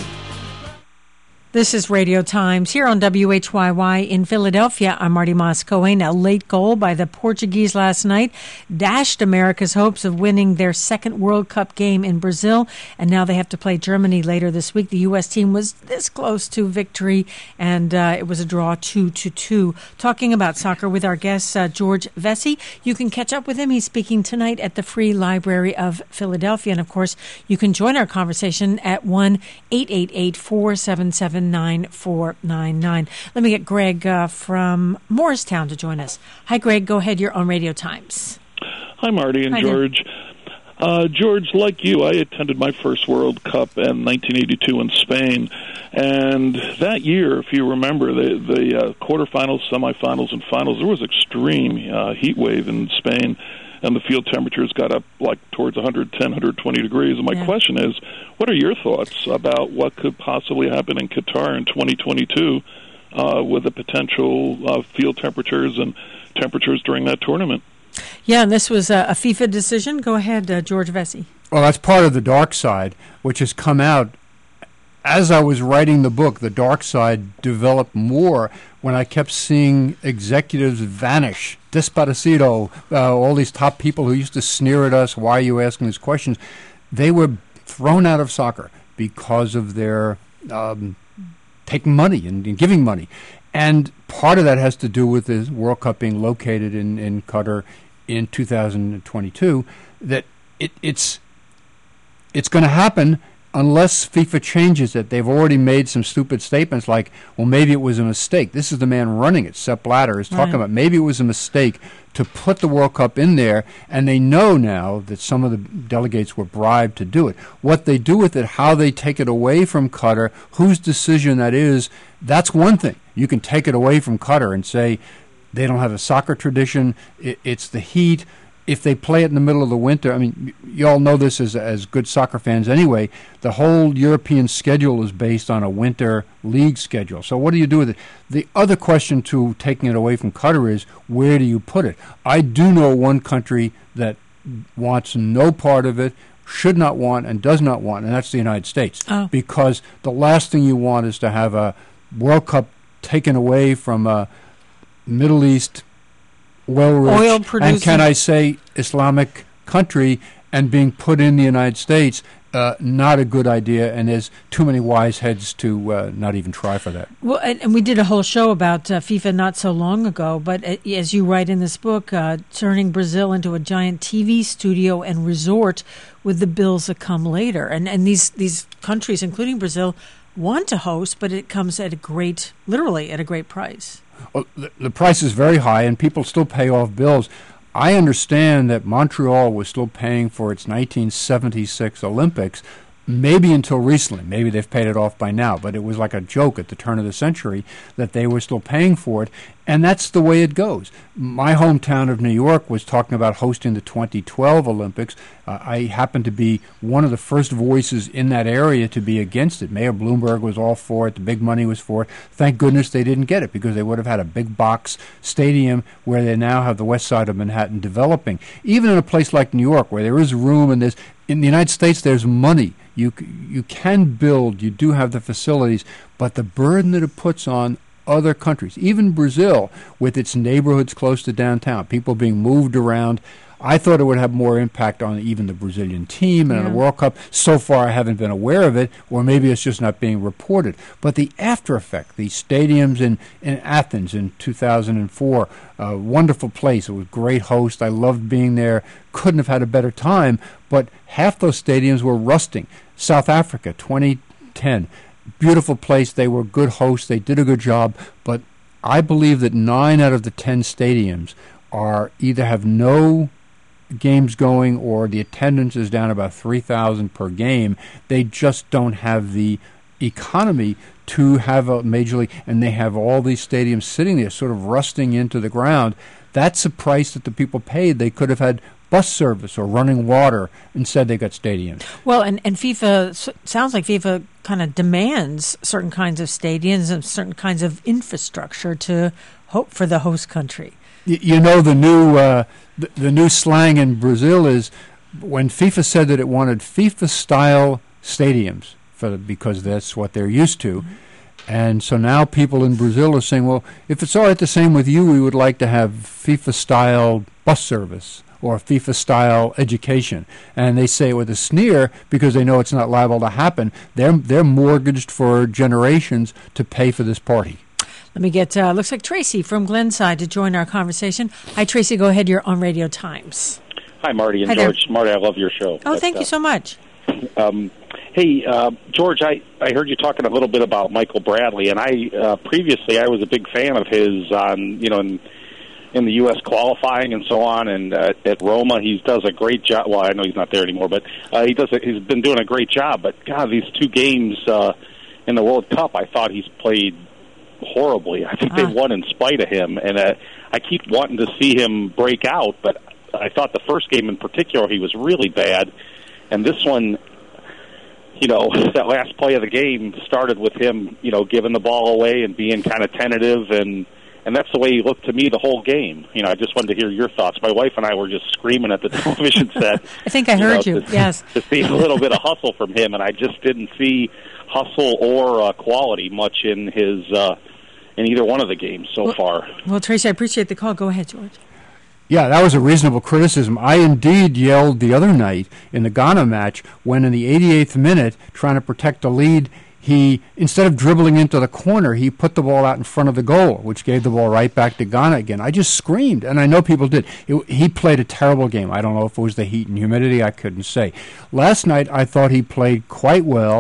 This is Radio Times here on W H Y Y in Philadelphia. I'm Marty Moss-Cohen. A late goal by the Portuguese last night dashed America's hopes of winning their second World Cup game in Brazil, and now they have to play Germany later this week. The U S team was this close to victory, and uh, it was a draw two to two. Talking about soccer with our guest, uh, George Vesey. You can catch up with him. He's speaking tonight at the Free Library of Philadelphia, and of course, you can join our conversation at one eight eight eight, four seven seven, nine four nine nine. Let me get Greg uh, from Morristown to join us. Hi, Greg. Go ahead. You're on Radio Times. Hi, Marty and Hi, George. Uh, George, like you, I attended my first World Cup in nineteen eighty-two in Spain. And that year, if you remember, the, the uh, quarterfinals, semifinals, and finals, there was extreme uh, heat wave in Spain. And the field temperatures got up like towards one hundred ten, one hundred twenty degrees. And my yeah. question is, what are your thoughts about what could possibly happen in Qatar in twenty twenty-two uh, with the potential uh, field temperatures and temperatures during that tournament? Yeah, and this was a, a FIFA decision. Go ahead, uh, George Vesey. Well, that's part of the dark side, which has come out. As I was writing the book, the dark side developed more when I kept seeing executives vanish. Despacito, uh, all these top people who used to sneer at us, why are you asking these questions? They were thrown out of soccer because of their um, taking money and, and giving money. And part of that has to do with the World Cup being located in, in Qatar in two thousand twenty-two, that it, it's it's going to happen unless FIFA changes it. They've already made some stupid statements like, well, maybe it was a mistake. This is the man running it, Sepp Blatter, is talking right. about maybe it was a mistake to put the World Cup in there, and they know now that some of the delegates were bribed to do it. What they do with it, how they take it away from Qatar, whose decision that is, that's one thing. You can take it away from Qatar and say they don't have a soccer tradition, it, it's the heat. If they play it in the middle of the winter, I mean, you all know this as as good soccer fans anyway, the whole European schedule is based on a winter league schedule. So what do you do with it? The other question to taking it away from Qatar is, where do you put it? I do know one country that wants no part of it, should not want, and does not want, and that's the United States. Oh. Because the last thing you want is to have a World Cup taken away from a Middle East oil-rich, oil producing, and can I say Islamic country, and being put in the United States, uh, not a good idea, and there's too many wise heads to uh, not even try for that. Well, and, and we did a whole show about uh, FIFA not so long ago, but uh, as you write in this book, uh, turning Brazil into a giant T V studio and resort with the bills that come later. And, and these, these countries, including Brazil, want to host, but it comes at a great, literally at a great price. Well, the, the price is very high, and people still pay off bills. I understand that Montreal was still paying for its nineteen seventy-six Olympics, maybe until recently. Maybe they've paid it off by now, but it was like a joke at the turn of the century that they were still paying for it, and that's the way it goes. My hometown of New York was talking about hosting the twenty twelve Olympics. Uh, I happened to be one of the first voices in that area to be against it. Mayor Bloomberg was all for it. The big money was for it. Thank goodness they didn't get it, because they would have had a big box stadium where they now have the west side of Manhattan developing. Even in a place like New York, where there is room, and there's, in the United States, there's money. You you can build, you do have the facilities, but the burden that it puts on other countries, even Brazil, with its neighborhoods close to downtown, people being moved around, I thought it would have more impact on even the Brazilian team and yeah. on the World Cup. So far, I haven't been aware of it, or maybe it's just not being reported. But the after effect, the stadiums in, in Athens in two thousand four, a wonderful place. It was a great host. I loved being there. Couldn't have had a better time. But half those stadiums were rusting. South Africa, twenty ten, beautiful place. They were good hosts. They did a good job. But I believe that nine out of the ten stadiums are either have no games going, or the attendance is down about three thousand per game. They just don't have the economy to have a major league, and they have all these stadiums sitting there sort of rusting into the ground. That's a price that the people paid. They could have had bus service or running water. Instead, they got stadiums. Well, and, and FIFA, sounds like FIFA kind of demands certain kinds of stadiums and certain kinds of infrastructure to hope for the host country. You, you know, the new uh, the, the new slang in Brazil is when FIFA said that it wanted FIFA-style stadiums for the, because that's what they're used to. Mm-hmm. And so now people in Brazil are saying, well, if it's all right the same with you, we would like to have FIFA-style bus service or FIFA-style education. And they say it with a sneer because they know it's not liable to happen. They're, they're mortgaged for generations to pay for this party. Let me get, uh, looks like Tracy from Glenside to join our conversation. Hi, Tracy. Go ahead. You're on Radio Times. Hi, Marty and Hi George. there. Marty, I love your show. Oh, but, thank uh, you so much. Um, hey, uh, George, I, I heard you talking a little bit about Michael Bradley, and I uh, previously I was a big fan of his on, you know, in, in the U S qualifying and so on, and uh, at Roma he does a great job. Well, I know he's not there anymore, but uh, he does. A, he's been doing a great job. But God, these two games uh, in the World Cup, I thought he's played horribly. I think ah. they won in spite of him, and uh, I keep wanting to see him break out, but I thought the first game in particular he was really bad, and this one, you know, that last play of the game started with him, you know, giving the ball away and being kind of tentative, and and that's the way he looked to me the whole game. You know, I just wanted to hear your thoughts. My wife and I were just screaming at the television set. I think I you heard know, you, to, yes. To see a little bit of hustle from him, and I just didn't see hustle or uh, quality much in his uh, in either one of the games so well, far. Well, Tracy, I appreciate the call. Go ahead, George. Yeah, that was a reasonable criticism. I indeed yelled the other night in the Ghana match when in the eighty-eighth minute, trying to protect the lead, he, instead of dribbling into the corner, he put the ball out in front of the goal, which gave the ball right back to Ghana again. I just screamed, and I know people did. It, he played a terrible game. I don't know if it was the heat and humidity. I couldn't say. Last night, I thought he played quite well,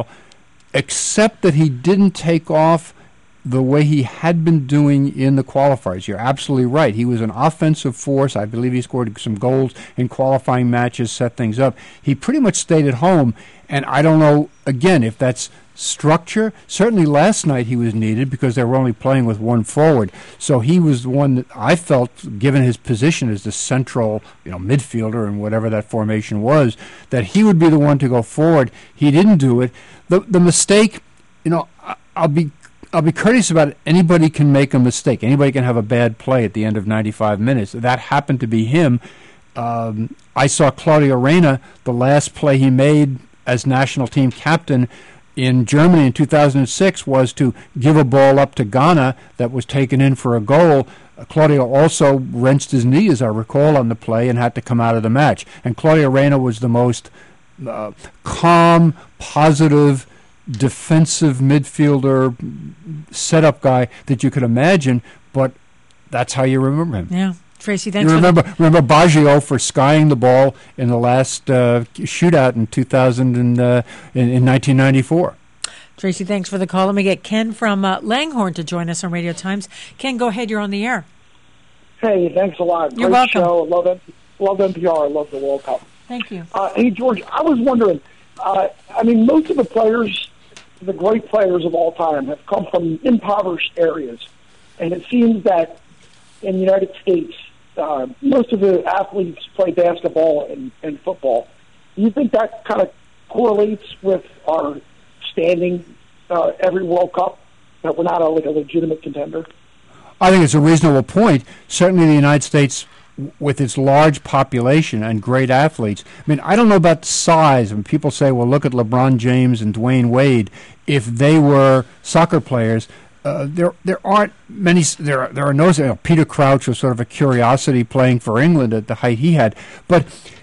except that he didn't take off the way he had been doing in the qualifiers. You're absolutely right. He was an offensive force. I believe he scored some goals in qualifying matches, set things up. He pretty much stayed at home, and I don't know, again, if that's structure. Certainly last night he was needed because they were only playing with one forward. So he was the one that I felt, given his position as the central, you know, midfielder and whatever that formation was, that he would be the one to go forward. He didn't do it. The the mistake, you know, I'll be I'll be courteous about it. Anybody can make a mistake. Anybody can have a bad play at the end of ninety-five minutes. That happened to be him. Um, I saw Claudio Reyna, the last play he made as national team captain in Germany in two thousand six was to give a ball up to Ghana that was taken in for a goal. Uh, Claudio also wrenched his knee, as I recall, on the play and had to come out of the match. And Claudio Reyna was the most uh, calm, positive, defensive midfielder, setup guy that you could imagine, but that's how you remember him. Yeah. Tracy, thanks you remember, for the- remember Baggio for skying the ball in the last uh, shootout in two thousand and, uh, in, in nineteen ninety-four. Tracy, thanks for the call. Let me get Ken from uh, Langhorne to join us on Radio Times. Ken, go ahead. You're on the air. Hey, thanks a lot. You're Great welcome. show. Love, M- love N P R. Love the World Cup. Thank you. Uh, hey, George, I was wondering, uh, I mean, most of the players, the great players of all time, have come from impoverished areas. And it seems that in the United States, uh, most of the athletes play basketball and, and football. Do you think that kind of correlates with our standing uh, every World Cup, that we're not a, like a legitimate contender? I think it's a reasonable point. Certainly the United States, with its large population and great athletes. I mean, I don't know about the size. When people say, well, look at LeBron James and Dwayne Wade, if they were soccer players, uh, there there aren't many, there are, there are no, you know, Peter Crouch was sort of a curiosity playing for England at the height he had. But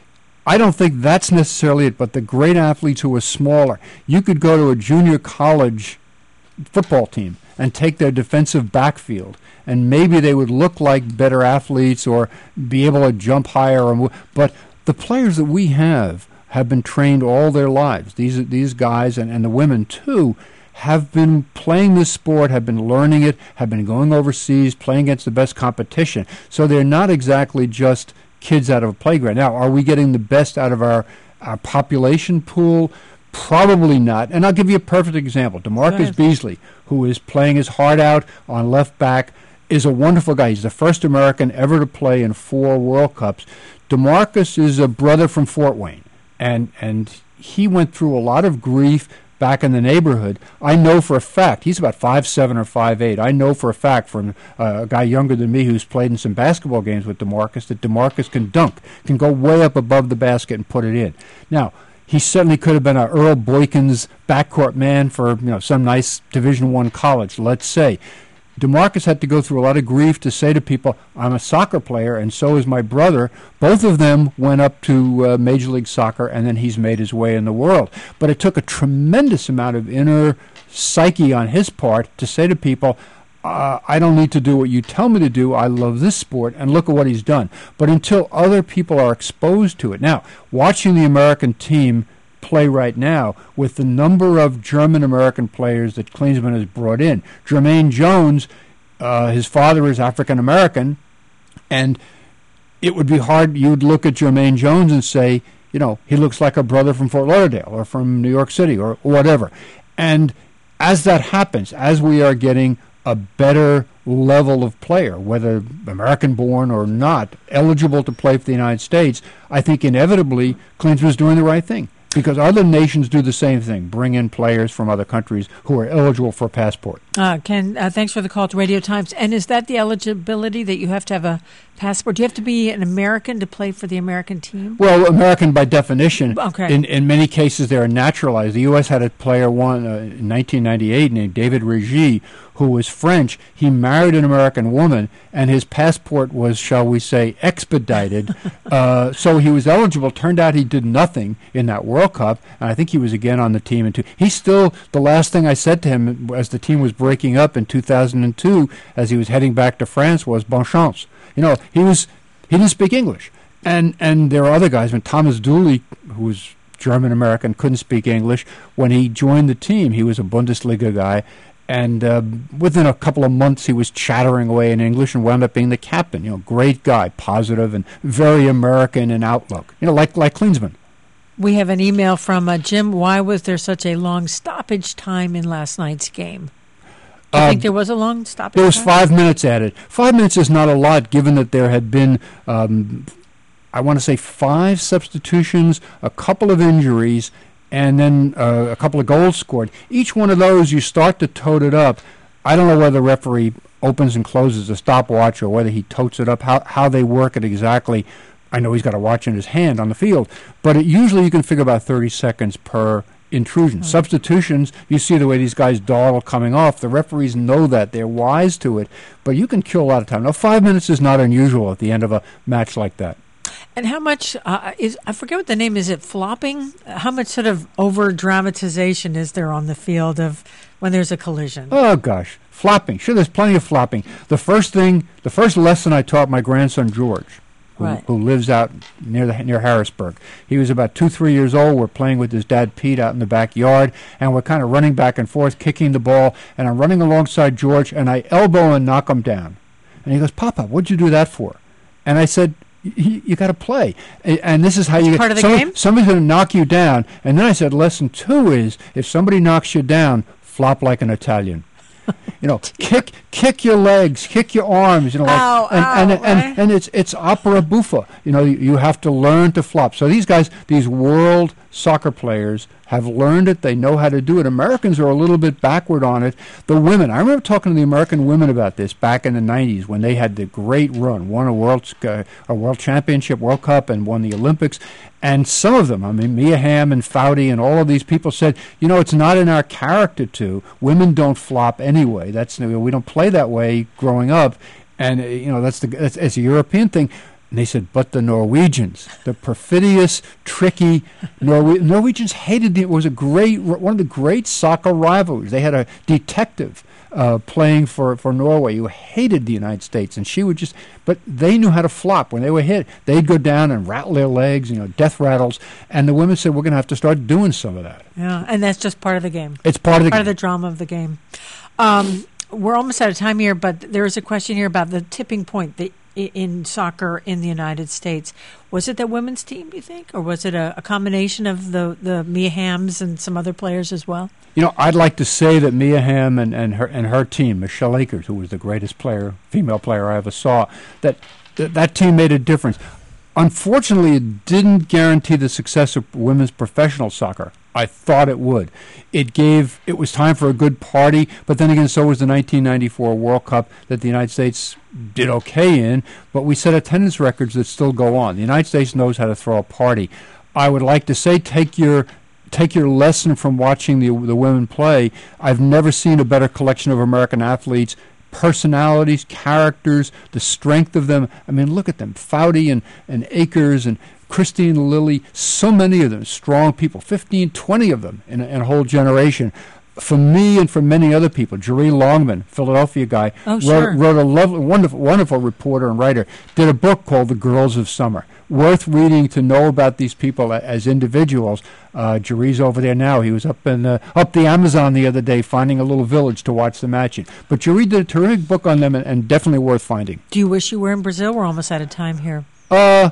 I don't think that's necessarily it, but the great athletes who were smaller. You could go to a junior college football team and take their defensive backfield, and maybe they would look like better athletes or be able to jump higher. Or move. But the players that we have have been trained all their lives. These these guys, and, and the women too, have been playing this sport, have been learning it, have been going overseas, playing against the best competition. So they're not exactly just kids out of a playground. Now, are we getting the best out of our, our population pool? Probably not. And I'll give you a perfect example. DeMarcus Beasley, who is playing his heart out on left back, is a wonderful guy. He's the first American ever to play in four World Cups. DeMarcus is a brother from Fort Wayne, and and he went through a lot of grief back in the neighborhood. I know for a fact, he's about five seven or five eight. I know for a fact from uh, a guy younger than me who's played in some basketball games with DeMarcus that DeMarcus can dunk, can go way up above the basket and put it in. Now, he certainly could have been a Earl Boykins backcourt man for, you know, some nice Division One college, let's say. DeMarcus had to go through a lot of grief to say to people, I'm a soccer player, and so is my brother. Both of them went up to uh, Major League Soccer, and then he's made his way in the world. But it took a tremendous amount of inner psyche on his part to say to people, uh, I don't need to do what you tell me to do. I love this sport, and look at what he's done. But until other people are exposed to it. Now, watching the American team play right now with the number of German-American players that Klinsmann has brought in. Jermaine Jones, uh, his father is African-American, and it would be hard, you'd look at Jermaine Jones and say, you know, he looks like a brother from Fort Lauderdale or from New York City or whatever. And as that happens, as we are getting a better level of player, whether American-born or not, eligible to play for the United States, I think inevitably Klinsmann's doing the right thing. Because other nations do the same thing, bring in players from other countries who are eligible for a passport. Uh, Ken, uh, thanks for the call to Radio Times. And is that the eligibility that you have to have a passport? Do you have to be an American to play for the American team? Well, American by definition. Okay. In in many cases, they are naturalized. The U S had a player one uh, in nineteen ninety-eight named David Regie, who was French. He married an American woman, and his passport was, shall we say, expedited. uh, so he was eligible. Turned out he did nothing in that World Cup, and I think he was again on the team in two. He's still, the last thing I said to him as the team was breaking up in two thousand two, as he was heading back to France, was bon chance. You know, he was he didn't speak English, and and there are other guys. When Thomas Dooley, who was German American, couldn't speak English, when he joined the team, he was a Bundesliga guy. And uh, within a couple of months, he was chattering away in English and wound up being the captain. You know, great guy, positive and very American in outlook. You know, like like Klinsmann. We have an email from uh, Jim. Why was there such a long stoppage time in last night's game? Do you uh, think there was a long stoppage There was time? five minutes added. Five minutes is not a lot, given that there had been, um, I want to say, five substitutions, a couple of injuries, and then uh, a couple of goals scored. Each one of those, you start to tote it up. I don't know whether the referee opens and closes the stopwatch or whether he totes it up, how, how they work it exactly. I know he's got a watch in his hand on the field, but it, usually you can figure about thirty seconds per intrusion. Mm-hmm. Substitutions, you see the way these guys dawdle coming off. The referees know that. They're wise to it, but you can kill a lot of time. Now, five minutes is not unusual at the end of a match like that. And how much uh, is, I forget what the name is, it flopping? How much sort of over-dramatization is there on the field of when there's a collision? Oh, gosh. Flopping. Sure, there's plenty of flopping. The first thing, the first lesson I taught my grandson, George, who, right. who lives out near the near Harrisburg. He was about two, three years old. We're playing with his dad, Pete, out in the backyard, and we're kind of running back and forth, kicking the ball, and I'm running alongside George, and I elbow and knock him down. And he goes, Papa, what'd you do that for? And I said, you, you got to play. And this is how That's you get part of the somebody, game? Somebody's going to knock you down. And then I said, lesson two is, if somebody knocks you down, flop like an Italian. You know, kick kick your legs, kick your arms, you know, like, ow, and, ow, and, and, and, and it's it's opera buffa. You know, you, you have to learn to flop. So these guys, these world soccer players have learned it. They know how to do it. Americans are a little bit backward on it. The women, I remember talking to the American women about this back in the nineties when they had the great run, won a world uh, a world championship, World Cup, and won the Olympics. And some of them, I mean, Mia Hamm and Foudy and all of these people said, you know, it's not in our character to. Women don't flop anyway. That's we don't play that way growing up, and uh, you know that's the that's, it's a European thing. And they said, but the Norwegians, the perfidious, tricky Norwe- Norwegians hated the, it was a great one of the great soccer rivalries. They had a detective uh, playing for, for Norway who hated the United States, and she would just, but they knew how to flop. When they were hit, they'd go down and rattle their legs, you know, death rattles. And the women said, we're going to have to start doing some of that. Yeah, and that's just part of the game. It's part of the part game. of the drama of the game. Um, we're almost out of time here, but there is a question here about the tipping point. The in soccer in the United States. Was it the women's team, do you think? Or was it a, a combination of the, the Mia Hamms and some other players as well? You know, I'd like to say that Mia Hamm and, and her and her team, Michelle Akers, who was the greatest player, female player I ever saw, that th- that team made a difference. Unfortunately, it didn't guarantee the success of women's professional soccer. I thought it would. It gave, it was time for a good party, but then again, so was the nineteen ninety-four World Cup that the United States did okay in, but we set attendance records that still go on. The United States knows how to throw a party. I would like to say take your take your lesson from watching the the women play. I've never seen a better collection of American athletes, personalities, characters, the strength of them. I mean, look at them, Foudy and, and Akers and Christine Lilly, so many of them, strong people, fifteen, twenty of them in a, in a whole generation. For me and for many other people, Jerry Longman, Philadelphia guy, oh, wrote, sure. wrote a lovely, wonderful, wonderful reporter and writer, did a book called The Girls of Summer. Worth reading to know about these people as individuals. Uh, Jerry's over there now. He was up in uh, up the Amazon the other day finding a little village to watch the match in. But Jerry did a terrific book on them and, and definitely worth finding. Do you wish you were in Brazil? We're almost out of time here. Uh...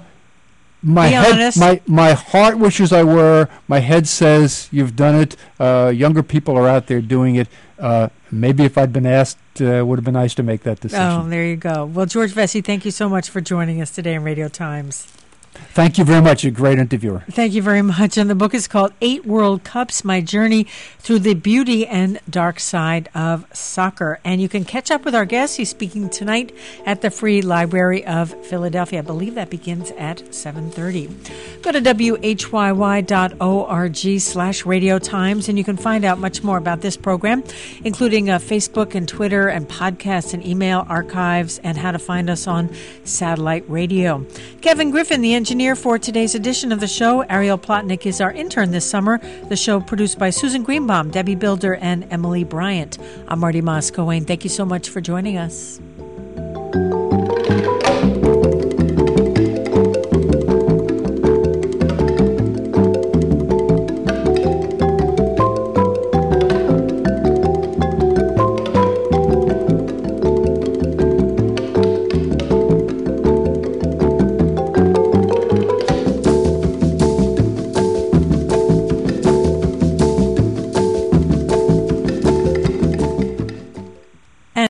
My Be head, honest. my my heart wishes I were. My head says you've done it. Uh, younger people are out there doing it. Uh, maybe if I'd been asked, uh, it would have been nice to make that decision. Oh, there you go. Well, George Vesey, thank you so much for joining us today in Radio Times. Thank you very much. You're a great interviewer. Thank you very much. And the book is called Eight World Cups, My Journey Through the Beauty and Dark Side of Soccer. And you can catch up with our guest. He's speaking tonight at the Free Library of Philadelphia. I believe that begins at seven thirty. Go to W H Y Y dot org slash Radio Times, and you can find out much more about this program, including uh, Facebook and Twitter and podcasts and email archives and how to find us on satellite radio. Kevin Griffin, the engineer for today's edition of the show. Ariel Plotnick is our intern this summer. The show produced by Susan Greenbaum, Debbie Builder, and Emily Bryant. I'm Marty Moss-Coane. Thank you so much for joining us.